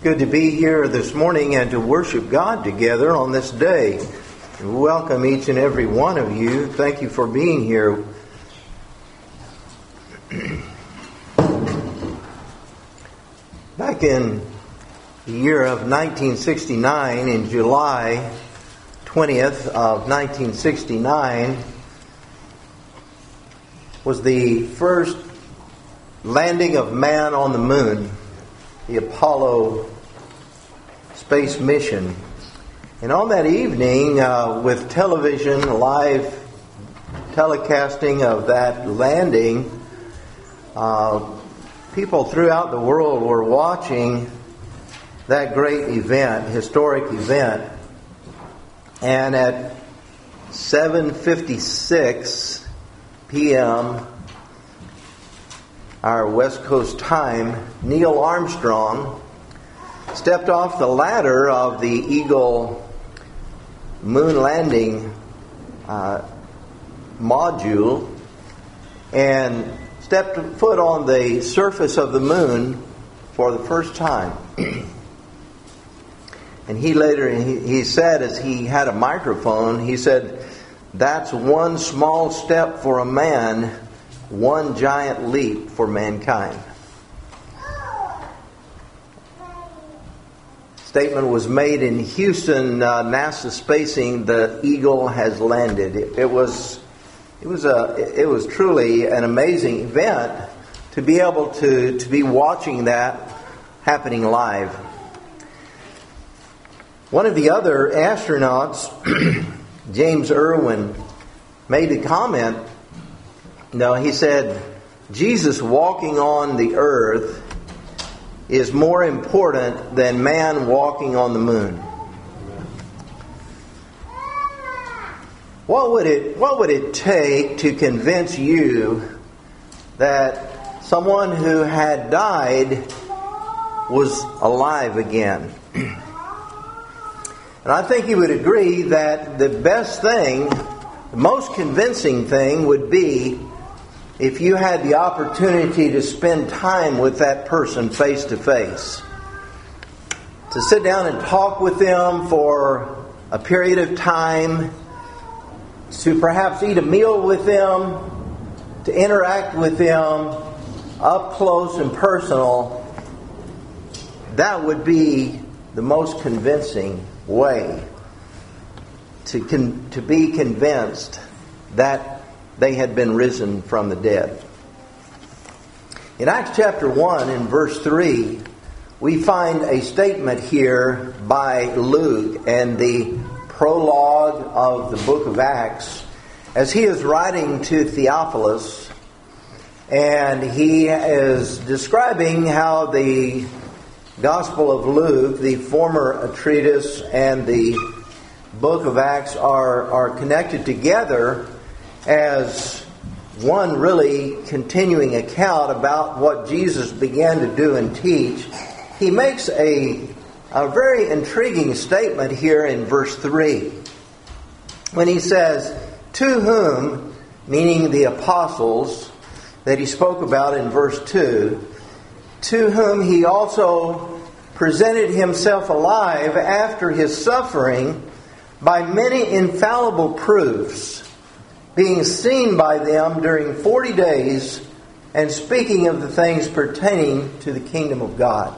good to be here this morning and to worship God together on this day. Welcome each and every one of you. Thank you for being here. Back in the year of 1969, in July 20th of 1969, was the first landing of man on the moon, the Apollo space mission. And on that evening, with television, live telecasting of that landing, people throughout the world were watching that great event, historic event. And at 7:56 p.m., our West Coast time, Neil Armstrong stepped off the ladder of the Eagle moon landing module and stepped foot on the surface of the moon for the first time. And he said, as he had a microphone, he said, "That's one small step for a man, one giant leap for mankind." Statement was made in Houston, NASA spacing. The Eagle has landed. It was truly an amazing event to be able to be watching that happening live. One of the other astronauts, James Irwin, made a comment. He said, "Jesus walking on the earth is more important than man walking on the moon." What would it take to convince you that someone who had died was alive again? And I think you would agree that the best thing, the most convincing thing would be if you had the opportunity to spend time with that person face to face. To sit down and talk with them for a period of time, to perhaps eat a meal with them, to interact with them up close and personal. That would be the most convincing way to be convinced that they had been risen from the dead. In Acts chapter 1 in verse 3, we find a statement here by Luke and the prologue of the book of Acts as he is writing to Theophilus, and he is describing how the Gospel of Luke, the former treatise, and the book of Acts are connected together as one really continuing account about what Jesus began to do and teach. He makes a very intriguing statement here in verse 3 when he says, "To whom," meaning the apostles that he spoke about in verse 2, "to whom he also presented himself alive after his suffering by many infallible proofs, being seen by them during 40 days, and speaking of the things pertaining to the kingdom of God."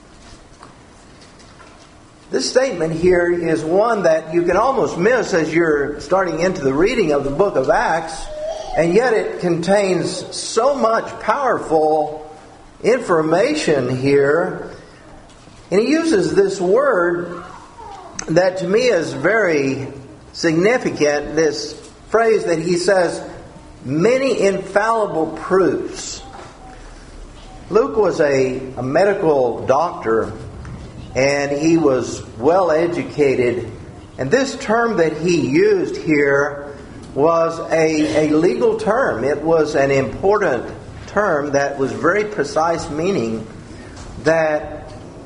This statement here is one that you can almost miss as you're starting into the reading of the book of Acts, and yet it contains so much powerful information here. And he uses this word that to me is very significant, this phrase that he says, "many infallible proofs." Luke was a medical doctor, and he was well educated. And this term that he used here was a legal term. It was an important term that was very precise, meaning that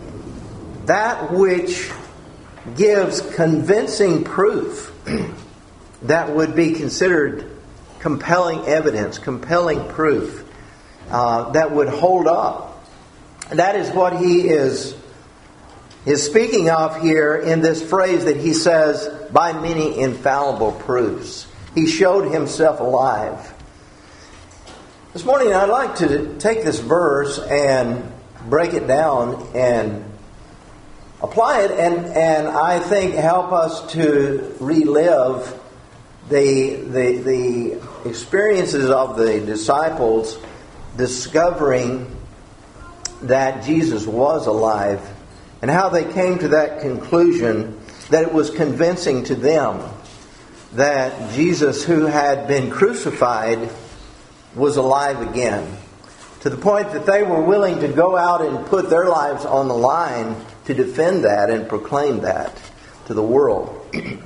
which gives convincing proof that would be considered compelling evidence, compelling proof that would hold up. That is what he is is speaking of here in this phrase that he says, by many infallible proofs. He showed himself alive. This morning I'd like to take this verse and break it down and apply it and I think help us to relive the experiences of the disciples discovering that Jesus was alive and how they came to that conclusion that it was convincing to them that Jesus, who had been crucified, was alive again, to the point that they were willing to go out and put their lives on the line to defend that and proclaim that to the world.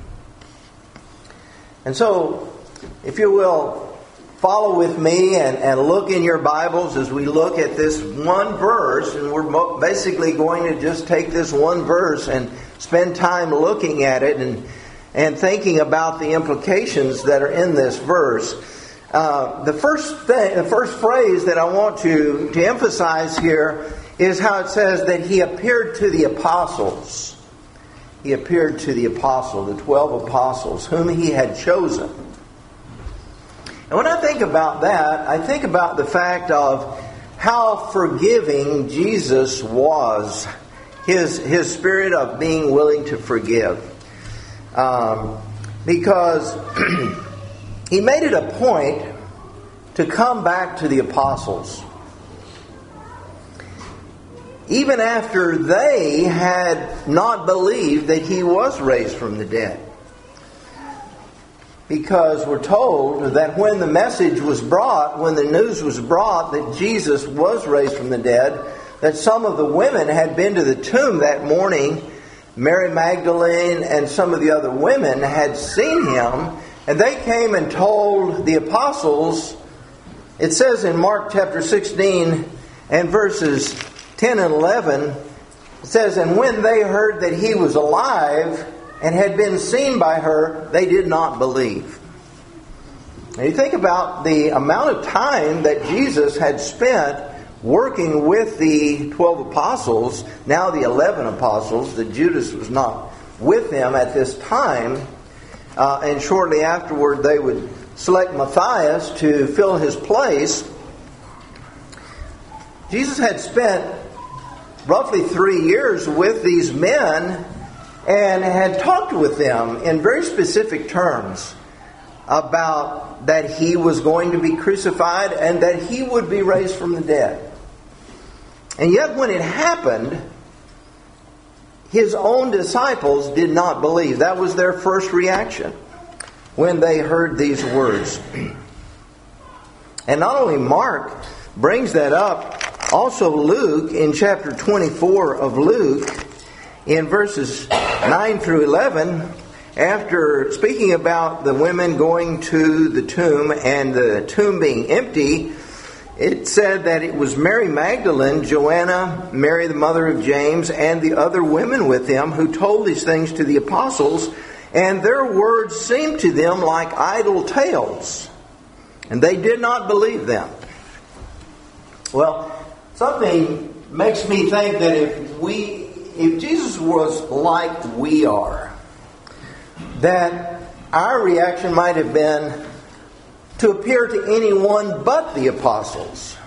And so, if you will, follow with me and look in your Bibles as we look at this one verse, and we're basically going to just take this one verse and spend time looking at it and thinking about the implications that are in this verse. The first phrase that I want to emphasize here is how it says that he appeared to the apostles. He appeared to the apostles, the 12 apostles, whom he had chosen. And when I think about that, I think about the fact of how forgiving Jesus was. His spirit of being willing to forgive. Because he made it a point to come back to the apostles. Even after they had not believed that he was raised from the dead. Because we're told that when the message was brought, when the news was brought that Jesus was raised from the dead, that some of the women had been to the tomb that morning. Mary Magdalene and some of the other women had seen him, and they came and told the apostles. It says in Mark chapter 16 and verses 10 and 11, it says, and when they heard that he was alive and had been seen by her, they did not believe. Now you think about the amount of time that Jesus had spent working with the 12 apostles, now the 11 apostles, that Judas was not with them at this time, and shortly afterward they would select Matthias to fill his place. Jesus had spent roughly 3 years with these men and had talked with them in very specific terms about that he was going to be crucified and that he would be raised from the dead. And yet when it happened, his own disciples did not believe. That was their first reaction when they heard these words. And not only Mark brings that up, also Luke in chapter 24 of Luke, in verses 9 through 11, after speaking about the women going to the tomb and the tomb being empty, it said that it was Mary Magdalene, Joanna, Mary the mother of James, and the other women with them who told these things to the apostles, and their words seemed to them like idle tales, and they did not believe them. Well, something makes me think that if Jesus was like we are, that our reaction might have been to appear to anyone but the apostles.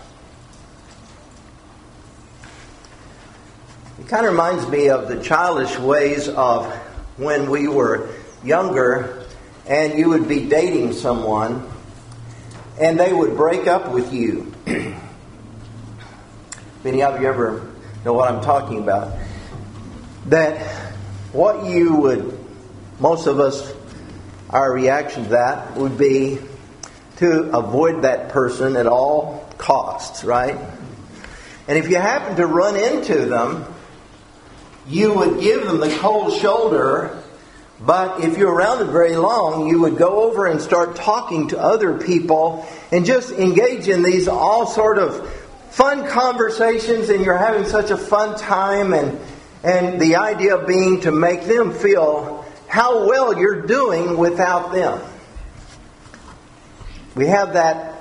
It kind of reminds me of the childish ways of when we were younger and you would be dating someone and they would break up with you. Any of you ever know what I'm talking about? That what you would, most of us, our reaction to that would be to avoid that person at all costs, right? And if you happen to run into them, you would give them the cold shoulder, but if you're around it very long, you would go over and start talking to other people and just engage in these all sort of fun conversations, and you're having such a fun time, and the idea being to make them feel how well you're doing without them. We have that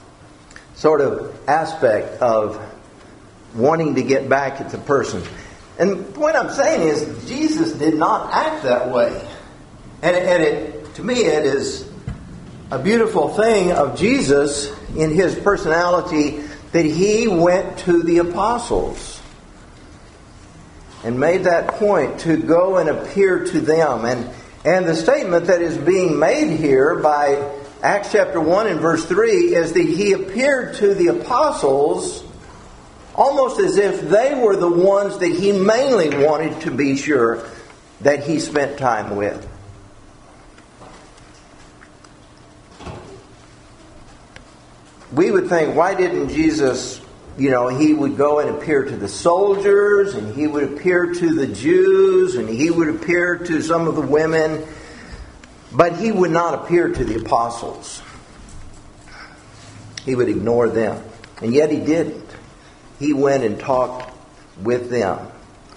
sort of aspect of wanting to get back at the person. And the point I'm saying is, Jesus did not act that way. And to me, it is a beautiful thing of Jesus in His personality that He went to the apostles and made that point to go and appear to them. And the statement that is being made here by Acts chapter 1 and verse 3 is that He appeared to the apostles almost as if they were the ones that He mainly wanted to be sure that He spent time with. We would think, why didn't Jesus, He would go and appear to the soldiers, and He would appear to the Jews, and He would appear to some of the women, but He would not appear to the apostles. He would ignore them. And yet He didn't. He went and talked with them.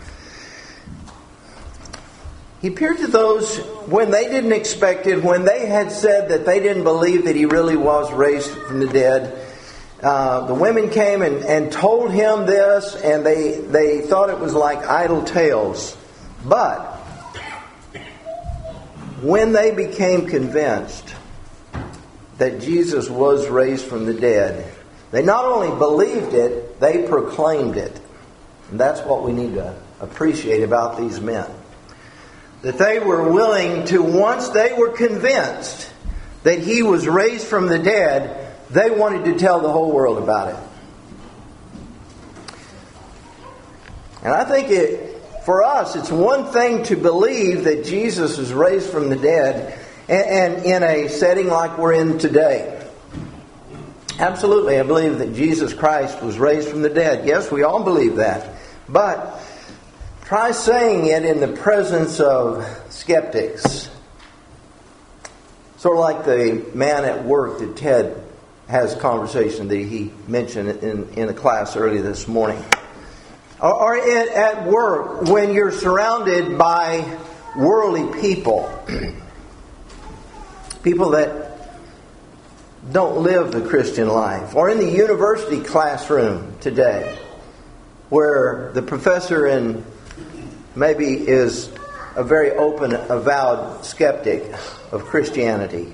He appeared to those when they didn't expect it, when they had said that they didn't believe that He really was raised from the dead. The women came and told Him this, and they thought it was like idle tales. But when they became convinced that Jesus was raised from the dead, they not only believed it, they proclaimed it. And that's what we need to appreciate about these men. That they were willing to, once they were convinced that He was raised from the dead, they wanted to tell the whole world about it. And I think for us, it's one thing to believe that Jesus is raised from the dead, and in a setting like we're in today. Absolutely, I believe that Jesus Christ was raised from the dead. Yes, we all believe that. But try saying it in the presence of skeptics. Sort of like the man at work that Ted has a conversation that he mentioned in a class earlier this morning. Or at work, when you're surrounded by worldly people. People that don't live the Christian life. Or in the university classroom today, where the professor maybe is a very open, avowed skeptic of Christianity.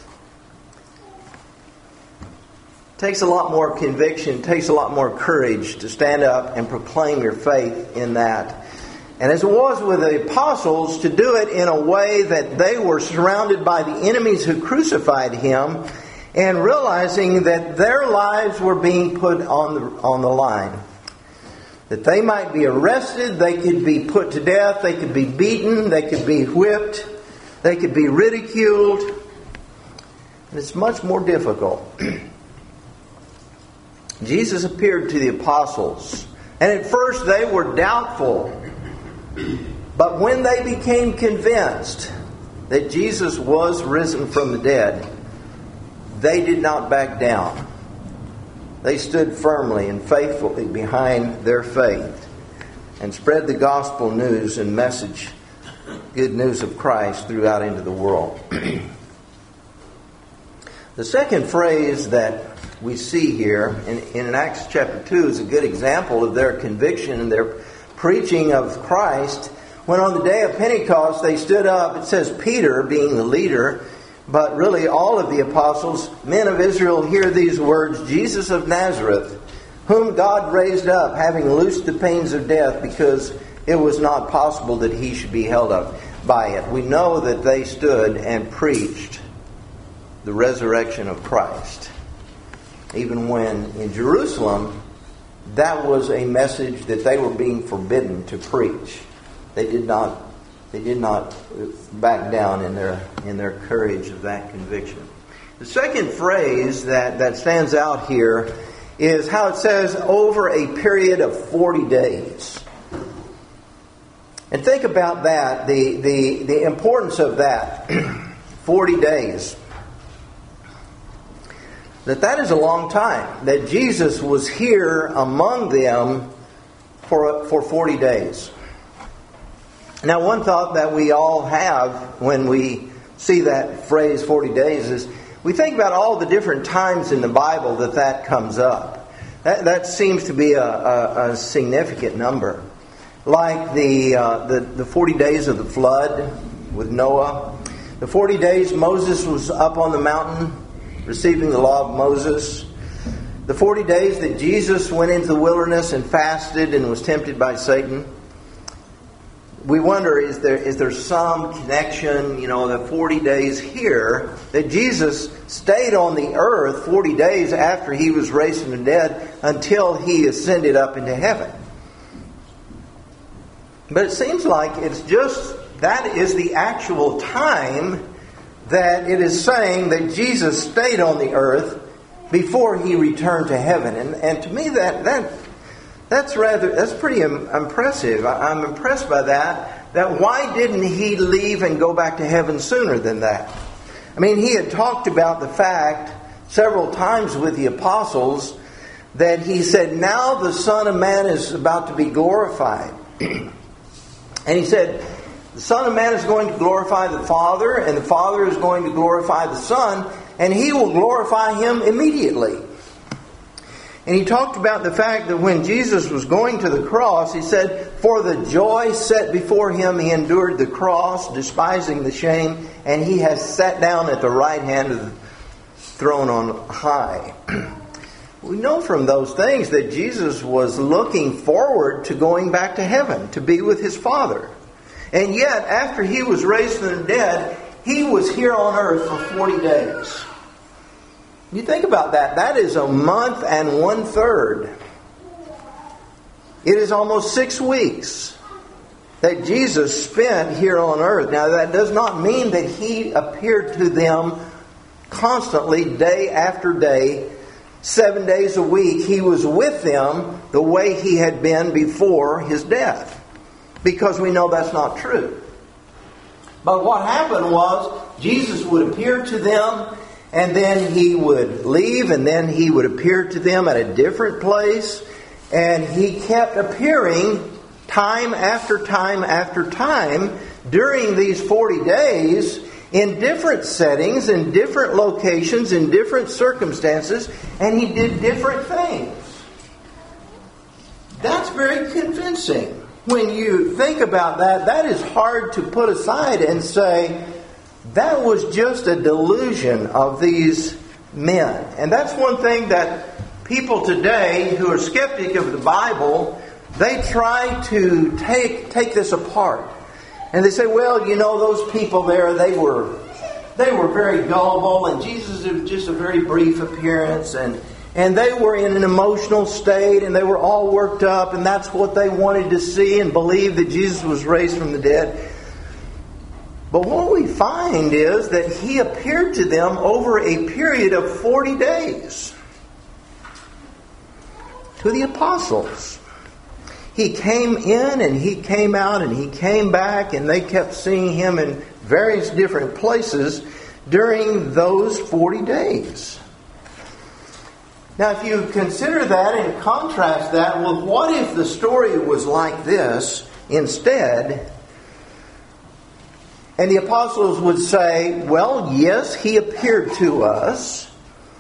It takes a lot more conviction, takes a lot more courage to stand up and proclaim your faith in that. And as it was with the apostles, to do it in a way that they were surrounded by the enemies who crucified Him, and realizing that their lives were being put on the line. That they might be arrested, they could be put to death, they could be beaten, they could be whipped, they could be ridiculed. And it's much more difficult. Jesus appeared to the apostles, and at first they were doubtful. But when they became convinced that Jesus was risen from the dead, they did not back down. They stood firmly and faithfully behind their faith and spread the gospel news and message, good news of Christ, throughout into the world. The second phrase that we see here in Acts chapter 2 is a good example of their conviction and their preaching of Christ. When on the day of Pentecost they stood up, it says Peter being the leader, but really all of the apostles, men of Israel, hear these words, Jesus of Nazareth, whom God raised up, having loosed the pains of death, because it was not possible that He should be held up by it. We know that they stood and preached the resurrection of Christ. Even when in Jerusalem, that was a message that they were being forbidden to preach. They did not back down in their courage of that conviction. The second phrase that stands out here is how it says, over a period of 40 days. And think about that, the importance of that. 40 days. That is a long time. That Jesus was here among them for 40 days. Now, one thought that we all have when we see that phrase 40 days is we think about all the different times in the Bible that comes up. That seems to be a significant number. like the 40 days of the flood with Noah. The 40 days Moses was up on the mountain receiving the law of Moses. The 40 days that Jesus went into the wilderness and fasted and was tempted by Satan. We wonder, is there some connection, the 40 days here, that Jesus stayed on the earth 40 days after He was raised from the dead until He ascended up into heaven. But it seems like it's just, that is the actual time that it is saying that Jesus stayed on the earth before He returned to heaven. And to me that's pretty impressive. I'm impressed by that. That why didn't He leave and go back to heaven sooner than that? I mean, He had talked about the fact several times with the apostles that He said, now the Son of Man is about to be glorified. And He said, the Son of Man is going to glorify the Father, and the Father is going to glorify the Son, and He will glorify Him immediately. And He talked about the fact that when Jesus was going to the cross, He said, for the joy set before Him, He endured the cross, despising the shame, and He has sat down at the right hand of the throne on high. We know from those things that Jesus was looking forward to going back to heaven, to be with His Father. And yet, after He was raised from the dead, He was here on earth for 40 days. You think about that. That is a month and 1/3. It is almost 6 weeks that Jesus spent here on earth. Now, that does not mean that He appeared to them constantly, day after day, 7 days a week. He was with them the way He had been before His death, because we know that's not true. But what happened was Jesus would appear to them, and then He would leave, and then He would appear to them at a different place. And He kept appearing time after time after time during these 40 days in different settings, in different locations, in different circumstances, and He did different things. That's very convincing. When you think about that, that is hard to put aside and say, that was just a delusion of these men. And that's one thing that people today who are skeptic of the Bible, they try to take this apart. And they say, well, those people there, they were very gullible, and Jesus was just a very brief appearance, and they were in an emotional state, and they were all worked up, and that's what they wanted to see and believe, that Jesus was raised from the dead. But what we find is that He appeared to them over a period of 40 days. To the apostles. He came in and He came out and He came back, and they kept seeing Him in various different places during those 40 days. Now, if you consider that and contrast that with what if the story was like this instead, and the apostles would say, well, yes, He appeared to us.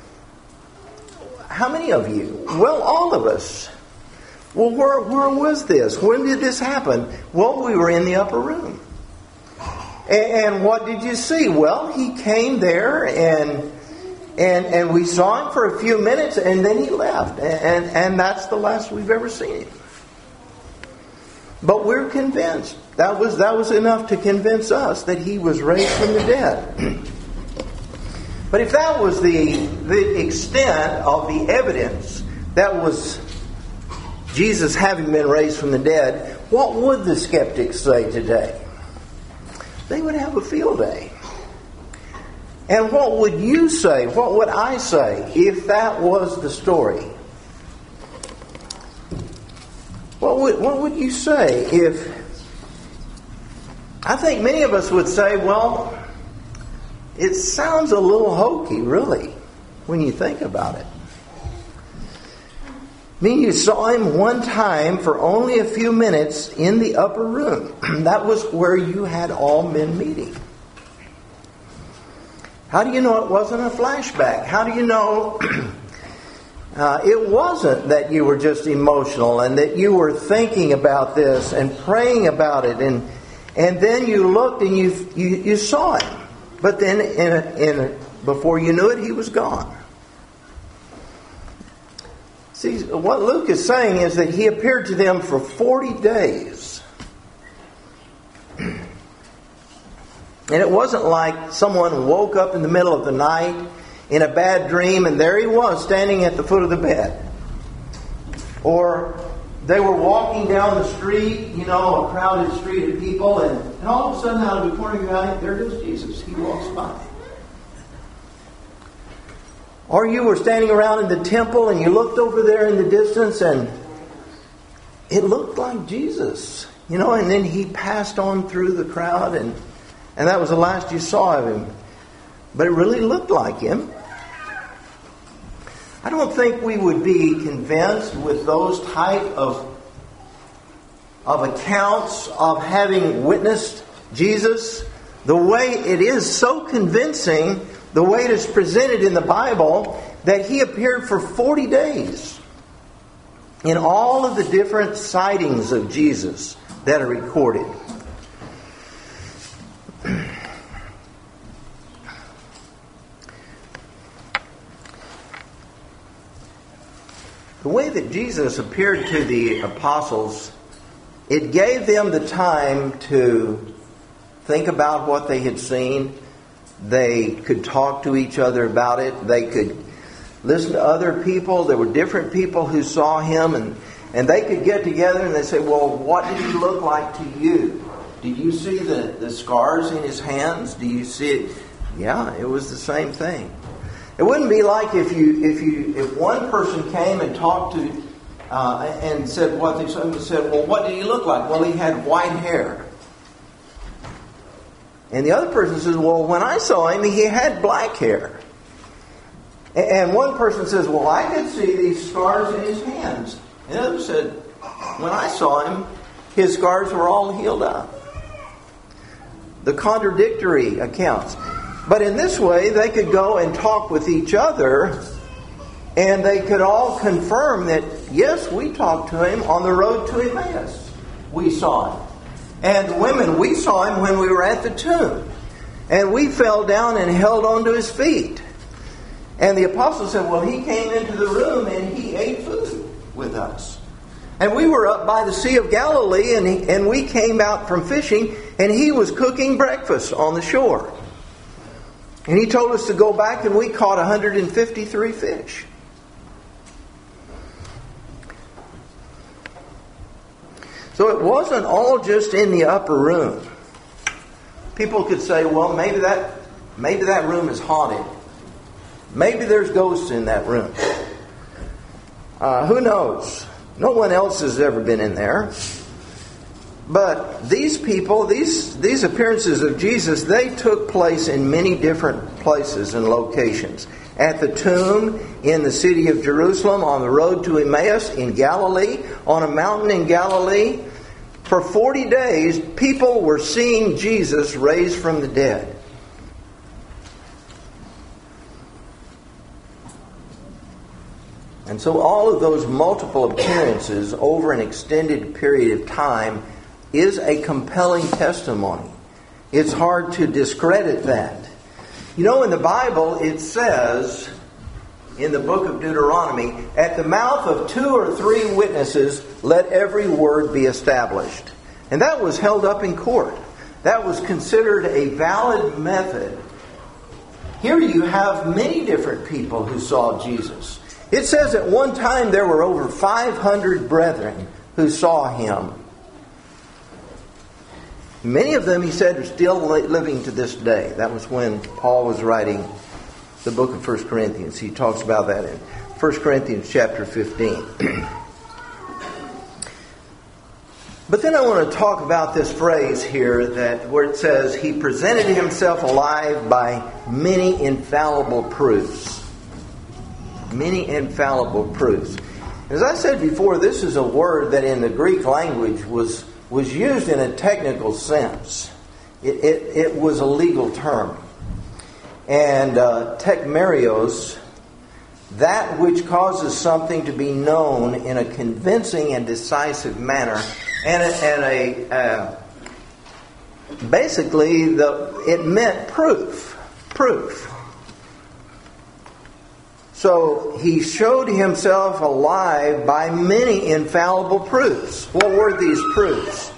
How many of you? Well, all of us. Well, where was this? When did this happen? Well, we were in the upper room. And what did you see? Well, He came there and we saw Him for a few minutes, and then He left. And that's the last we've ever seen Him. But we're convinced. That was enough to convince us that He was raised from the dead. But if that was the extent of the evidence that was Jesus having been raised from the dead, what would the skeptics say today? They would have a field day. And what would you say? What would I say if that was the story? What would you say if... I think many of us would say, well, it sounds a little hokey, really, when you think about it. I mean, you saw Him one time for only a few minutes in the upper room. That was where you had all men meeting. How do you know it wasn't a flashback? How do you know It wasn't that you were just emotional and that you were thinking about this and praying about it, and then you looked and you saw him. But then before you knew it, he was gone. See, what Luke is saying is that he appeared to them for 40 days. And it wasn't like someone woke up in the middle of the night in a bad dream and there he was standing at the foot of the bed. Or they were walking down the street, a crowded street of people, and all of a sudden out of the corner of your eye, there goes Jesus. He walks by. Or you were standing around in the temple and you looked over there in the distance and it looked like Jesus. And then he passed on through the crowd and that was the last you saw of him. But it really looked like him. I don't think we would be convinced with those type of accounts of having witnessed Jesus. The way it is so convincing, the way it is presented in the Bible, that he appeared for 40 days in all of the different sightings of Jesus that are recorded. The way that Jesus appeared to the apostles, it gave them the time to think about what they had seen. They could talk to each other about it. They could listen to other people. There were different people who saw him, and they could get together and they say, well, what did he look like to you? Did you see the scars in his hands? Do you see it? Yeah, it was the same thing. It wouldn't be like if one person came and talked to and said what they saw and said, well, what did he look like? Well, he had white hair. And the other person says, well, when I saw him, he had black hair. And one person says, well, I could see these scars in his hands. And the other said, when I saw him, his scars were all healed up. The contradictory accounts. But in this way, they could go and talk with each other, and they could all confirm that, yes, we talked to him on the road to Emmaus. We saw him. And the women, we saw him when we were at the tomb. And we fell down and held onto his feet. And the apostles said, well, he came into the room and he ate food with us. And we were up by the Sea of Galilee, and we came out from fishing, and he was cooking breakfast on the shore. And he told us to go back, and we caught 153 fish. So it wasn't all just in the upper room. People could say, well, maybe that room is haunted. Maybe there's ghosts in that room. Who knows? No one else has ever been in there. But these people, these appearances of Jesus, they took place in many different places and locations. At the tomb, in the city of Jerusalem, on the road to Emmaus, in Galilee, on a mountain in Galilee. For 40 days, people were seeing Jesus raised from the dead. And so all of those multiple appearances over an extended period of time is a compelling testimony. It's hard to discredit that. In the Bible it says, in the book of Deuteronomy, at the mouth of 2 or 3 witnesses, let every word be established. And that was held up in court. That was considered a valid method. Here you have many different people who saw Jesus. It says at one time there were over 500 brethren who saw him. Many of them, he said, are still living to this day. That was when Paul was writing the book of 1 Corinthians. He talks about that in 1 Corinthians chapter 15. But then I want to talk about this phrase here where it says, he presented himself alive by many infallible proofs. Many infallible proofs. As I said before, this is a word that in the Greek language was used in a technical sense. It was a legal term. And tekmerios, that which causes something to be known in a convincing and decisive manner, basically it meant proof. So he showed himself alive by many infallible proofs. What were these proofs?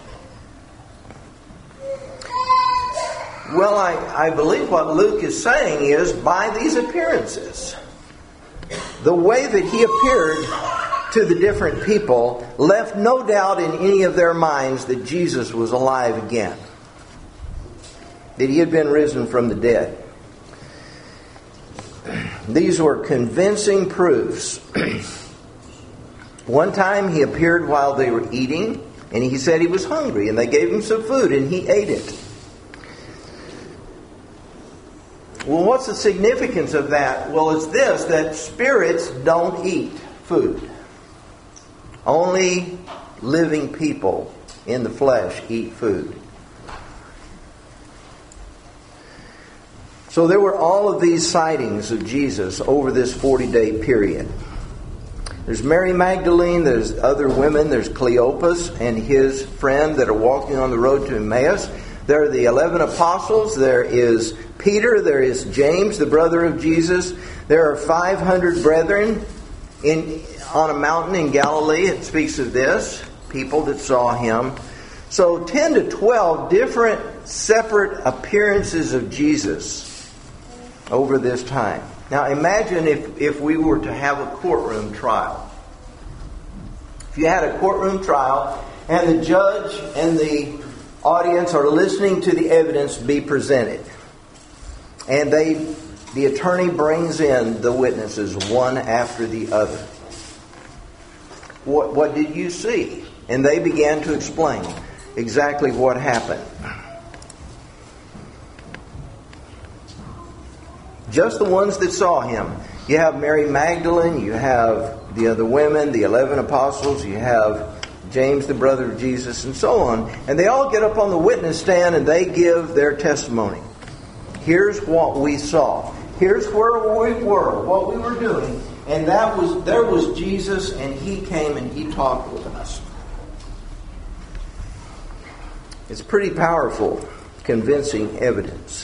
Well, I believe what Luke is saying is by these appearances. The way that he appeared to the different people left no doubt in any of their minds that Jesus was alive again, that he had been risen from the dead. These were convincing proofs. One time he appeared while they were eating, and he said he was hungry, and they gave him some food, and he ate it. Well, what's the significance of that? Well, it's this, that spirits don't eat food. Only living people in the flesh eat food. So there were all of these sightings of Jesus over this 40-day period. There's Mary Magdalene, there's other women, there's Cleopas and his friend that are walking on the road to Emmaus. There are the 11 apostles, there is Peter, there is James, the brother of Jesus. There are 500 brethren on a mountain in Galilee. It speaks of this, people that saw him. So 10 to 12 different separate appearances of Jesus over this time. Now imagine if we were to have a courtroom trial. If you had a courtroom trial and the judge and the audience are listening to the evidence be presented, and the attorney brings in the witnesses one after the other. What did you see? And they began to explain exactly what happened. Just the ones that saw him. You have Mary Magdalene, you have the other women, the 11 apostles, you have James, the brother of Jesus, and so on. And they all get up on the witness stand and they give their testimony. Here's what we saw. Here's where we were, what we were doing. And there was Jesus, and he came and he talked with us. It's pretty powerful, convincing evidence.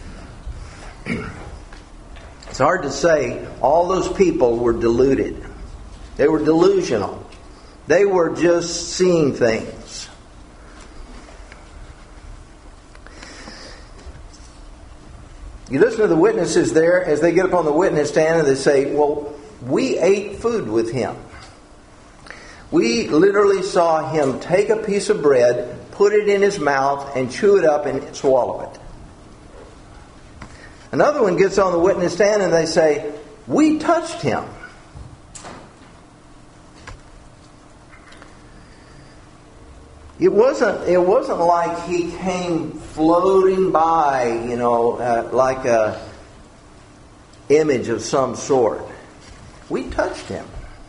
It's hard to say all those people were deluded. They were delusional. They were just seeing things. You listen to the witnesses there as they get up on the witness stand and they say, well, we ate food with him. We literally saw him take a piece of bread, put it in his mouth, and chew it up and swallow it. Another one gets on the witness stand and they say, we touched him. It wasn't like he came floating by, like a image of some sort. We touched him.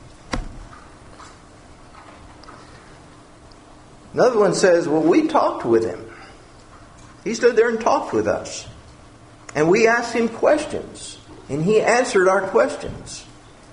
Another one says, well, we talked with him. He stood there and talked with us. And we asked him questions. And he answered our questions.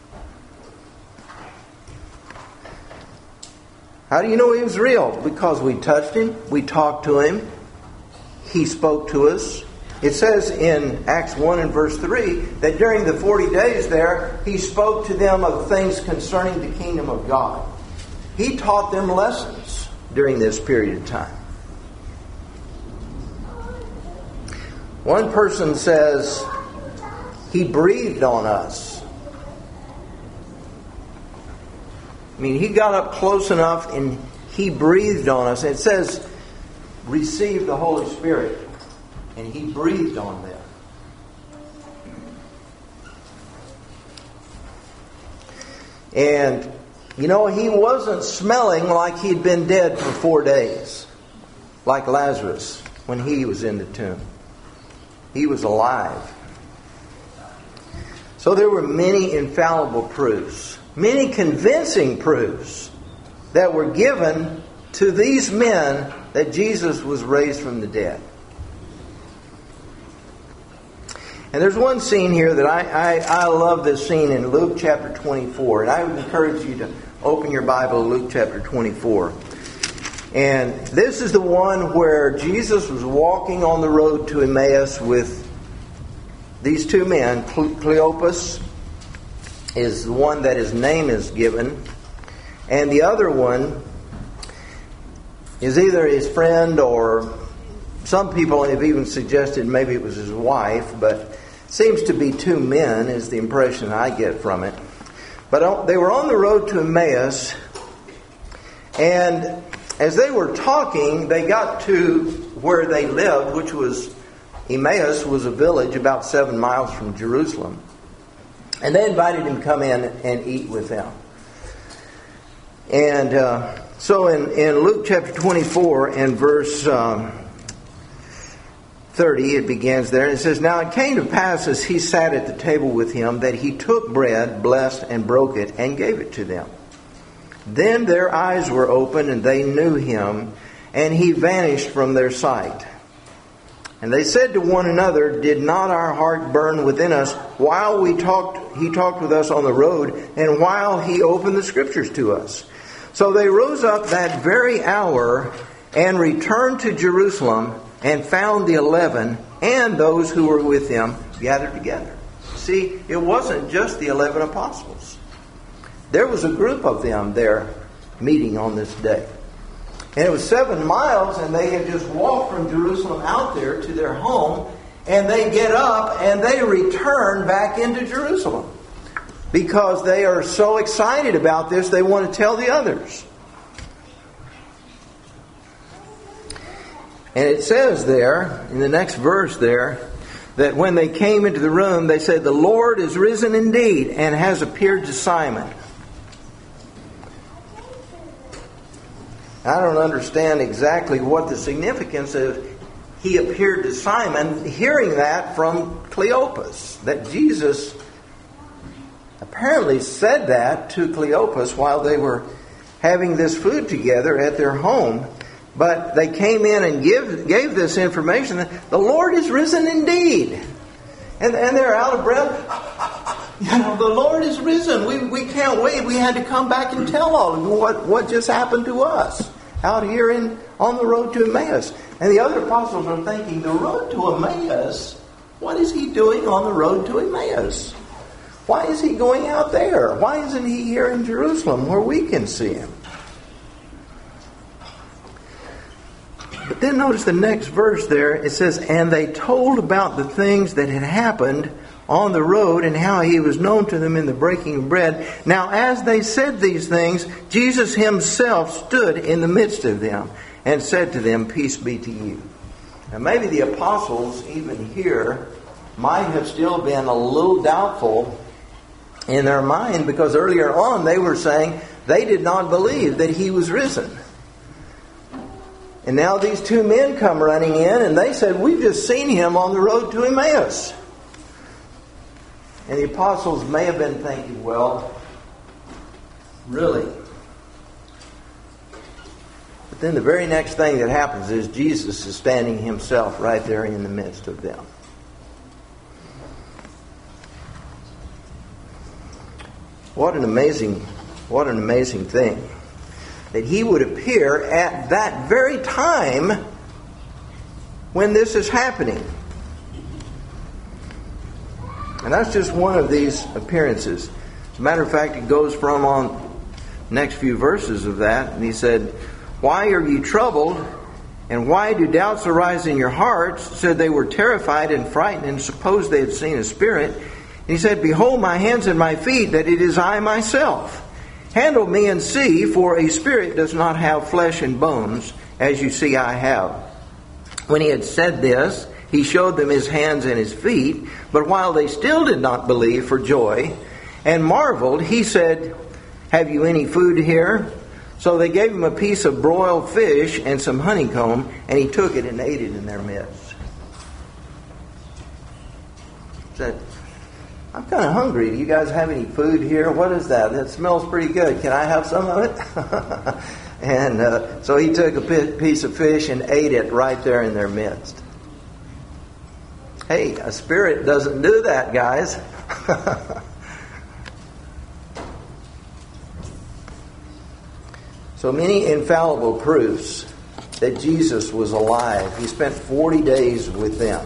How do you know he was real? Because we touched him. We talked to him. He spoke to us. It says in Acts 1 and verse 3 that during the 40 days there, he spoke to them of things concerning the kingdom of God. He taught them lessons during this period of time. One person says, he breathed on us. I mean, he got up close enough and he breathed on us. It says, receive the Holy Spirit. And he breathed on them. And, he wasn't smelling like he'd been dead for 4 days. Like Lazarus when he was in the tomb. He was alive. So there were many infallible proofs, many convincing proofs that were given to these men that Jesus was raised from the dead. And there's one scene here that I love this scene in Luke chapter 24. And I would encourage you to open your Bible to Luke chapter 24. And this is the one where Jesus was walking on the road to Emmaus with these two men. Cleopas is the one that his name is given. And the other one is either his friend, or some people have even suggested maybe it was his wife, but it seems to be two men is the impression I get from it. But they were on the road to Emmaus, and as they were talking, they got to where they lived, which was, Emmaus was a village about 7 miles from Jerusalem. And they invited him to come in and eat with them. And so in Luke chapter 24 and verse 30, it begins there. And it says, "Now it came to pass as he sat at the table with him, that he took bread, blessed and broke it, and gave it to them. Then their eyes were opened, and they knew him, and he vanished from their sight. And they said to one another, Did not our heart burn within us while he talked with us on the road, and while he opened the Scriptures to us? So they rose up that very hour and returned to Jerusalem, and found the 11 and those who were with them gathered together." See, it wasn't just the 11 apostles. There was a group of them there meeting on this day. And it was 7 miles, and they had just walked from Jerusalem out there to their home, and they get up and they return back into Jerusalem because they are so excited about this, they want to tell the others. And it says there, in the next verse there, that when they came into the room, they said, "The Lord is risen indeed, and has appeared to Simon." I don't understand exactly what the significance of "he appeared to Simon," hearing that from Cleopas, that Jesus apparently said that to Cleopas while they were having this food together at their home. But they came in and gave this information that the Lord is risen indeed. And they're out of breath. The Lord is risen. We can't wait. We had to come back and tell all of you what just happened to us out here on the road to Emmaus. And the other apostles are thinking, the road to Emmaus? What is he doing on the road to Emmaus? Why is he going out there? Why isn't he here in Jerusalem where we can see him? But then notice the next verse there. It says, "And they told about the things that had happened on the road, and how he was known to them in the breaking of bread. Now as they said these things, Jesus himself stood in the midst of them, and said to them, Peace be to you." Now maybe the apostles, even here, might have still been a little doubtful in their mind, because earlier on they were saying they did not believe that he was risen. And now these two men come running in, and they said, "We've just seen him on the road to Emmaus." And the apostles may have been thinking, well, really? But then the very next thing that happens is Jesus is standing himself right there in the midst of them. What an amazing thing. That he would appear at that very time when this is happening. And that's just one of these appearances. As a matter of fact, it goes from on next few verses of that. And he said, "Why are you troubled? And why do doubts arise in your hearts?" Said they were terrified and frightened and supposed they had seen a spirit. And he said, "Behold my hands and my feet, that it is I myself. Handle me and see, for a spirit does not have flesh and bones, as you see I have." When he had said this, he showed them his hands and his feet. But while they still did not believe for joy and marveled, he said, "Have you any food here?" So they gave him a piece of broiled fish and some honeycomb, and he took it and ate it in their midst. He said, "I'm kind of hungry. Do you guys have any food here? What is that? That smells pretty good. Can I have some of it?" And so he took a piece of fish and ate it right there in their midst. Hey, a spirit doesn't do that, guys. So many infallible proofs that Jesus was alive. He spent 40 days with them.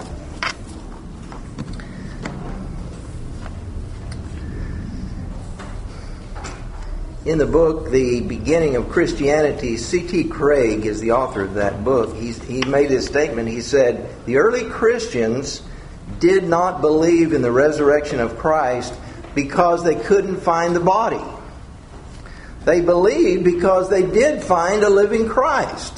In the book, The Beginning of Christianity, C.T. Craig is the author of that book. He made this statement. He said, the early Christians did not believe in the resurrection of Christ because they couldn't find the body. They believed because they did find a living Christ.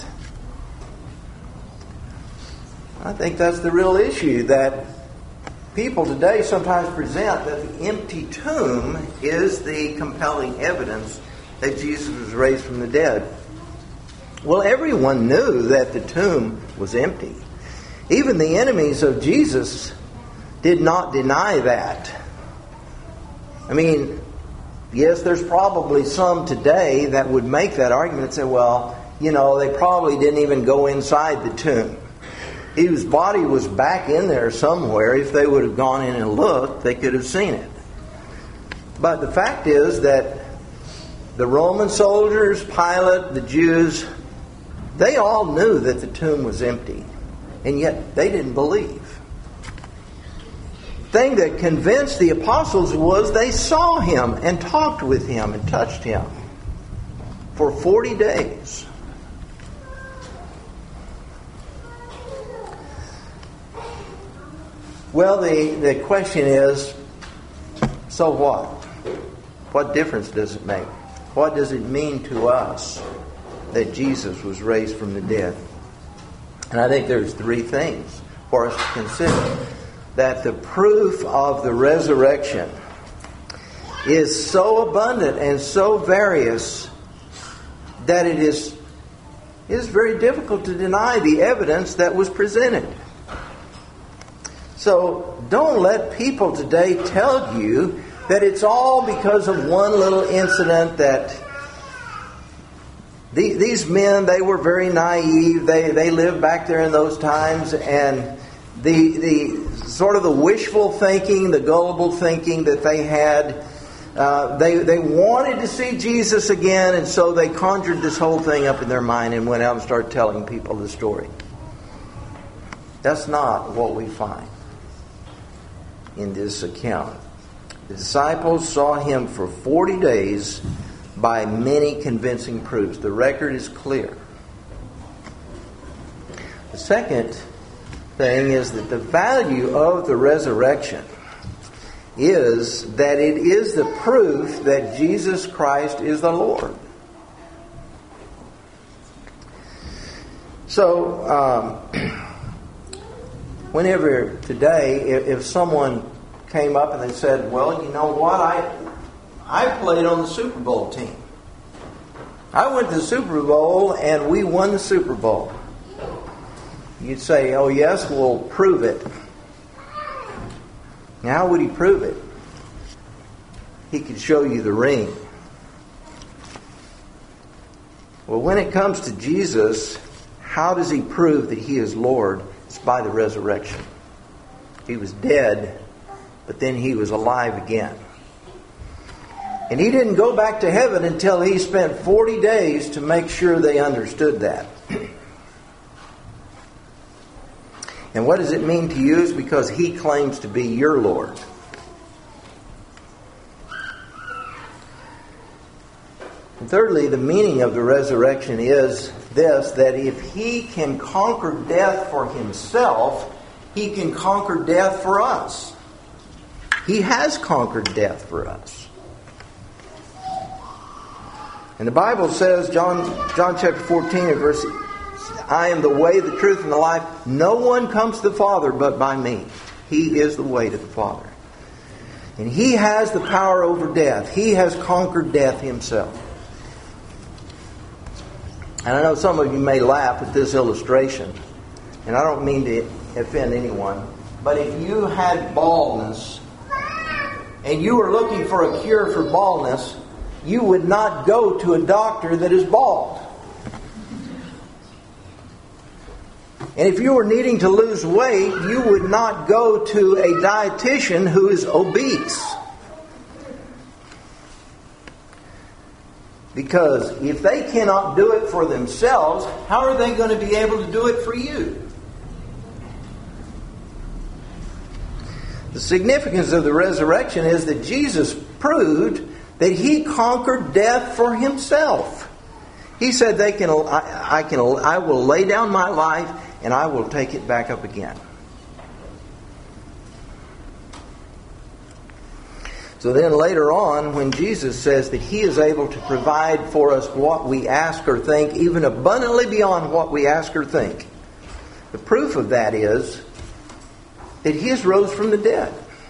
I think that's the real issue, that people today sometimes present that the empty tomb is the compelling evidence that Jesus was raised from the dead. Well, everyone knew that the tomb was empty. Even the enemies of Jesus did not deny that. I mean, yes, there's probably some today that would make that argument and say, well, they probably didn't even go inside the tomb. His body was back in there somewhere. If they would have gone in and looked, they could have seen it. But the fact is that the Roman soldiers, Pilate, the Jews, they all knew that the tomb was empty. And yet they didn't believe. The thing that convinced the apostles was they saw him and talked with him and touched him for 40 days. Well, the question is, so what? What difference does it make? What does it mean to us that Jesus was raised from the dead? And I think there's three things for us to consider. That the proof of the resurrection is so abundant and so various that it is very difficult to deny the evidence that was presented. So don't let people today tell you that it's all because of one little incident, that these men, they were very naive. They lived back there in those times, and the sort of the wishful thinking, the gullible thinking that they had, they wanted to see Jesus again, and so they conjured this whole thing up in their mind and went out and started telling people the story. That's not what we find in this account. The disciples saw him for 40 days by many convincing proofs. The record is clear. The second thing is that the value of the resurrection is that it is the proof that Jesus Christ is the Lord. So, whenever today, if someone came up and they said, well, you know what, I played on the Super Bowl team. I went to the Super Bowl and we won the Super Bowl. You'd say, oh yes, we'll prove it. Now, how would he prove it? He could show you the ring. Well, when it comes to Jesus, how does he prove that he is Lord? It's by the resurrection. He was dead, but then he was alive again. And he didn't go back to heaven until he spent 40 days to make sure they understood that. And what does it mean to you? Is because he claims to be your Lord. And thirdly, the meaning of the resurrection is this, that if he can conquer death for himself, he can conquer death for us. He has conquered death for us. And the Bible says, John chapter 14 and verse, I am the way, the truth, and the life. No one comes to the Father but by me. He is the way to the Father. And he has the power over death. He has conquered death himself. And I know some of you may laugh at this illustration. And I don't mean to offend anyone. But if you had baldness and you were looking for a cure for baldness, you would not go to a doctor that is bald. And if you were needing to lose weight, you would not go to a dietitian who is obese. Because if they cannot do it for themselves, how are they going to be able to do it for you? The significance of the resurrection is that Jesus proved that He conquered death for Himself. He said, I will lay down my life and I will take it back up again. So then later on, when Jesus says that He is able to provide for us what we ask or think, even abundantly beyond what we ask or think, the proof of that is that He has rose from the dead.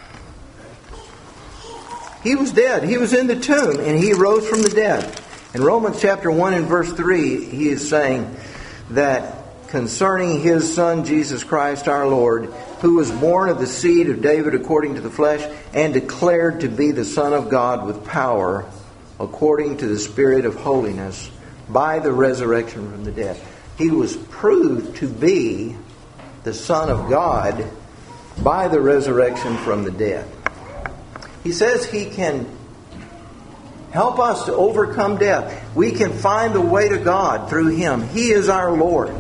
He was dead. He was in the tomb and He rose from the dead. In Romans chapter 1 and verse 3, He is saying that concerning His Son, Jesus Christ our Lord, who was born of the seed of David according to the flesh, and declared to be the Son of God with power, according to the Spirit of holiness, by the resurrection from the dead. He was proved to be the Son of God by the resurrection from the dead. He says He can help us to overcome death. We can find the way to God through Him. He is our Lord.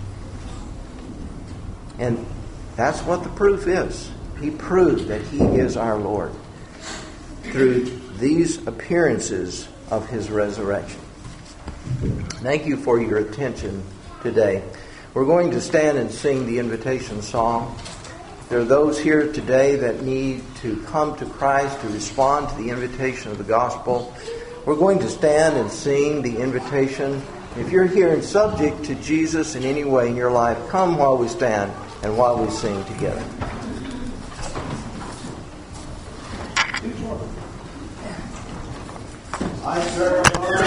And that's what the proof is. He proved that He is our Lord through these appearances of His resurrection. Thank you for your attention today. We're going to stand and sing the invitation song. There are those here today that need to come to Christ, to respond to the invitation of the gospel. We're going to stand and sing the invitation. If you're here and subject to Jesus in any way in your life, come while we stand and while we sing together. I serve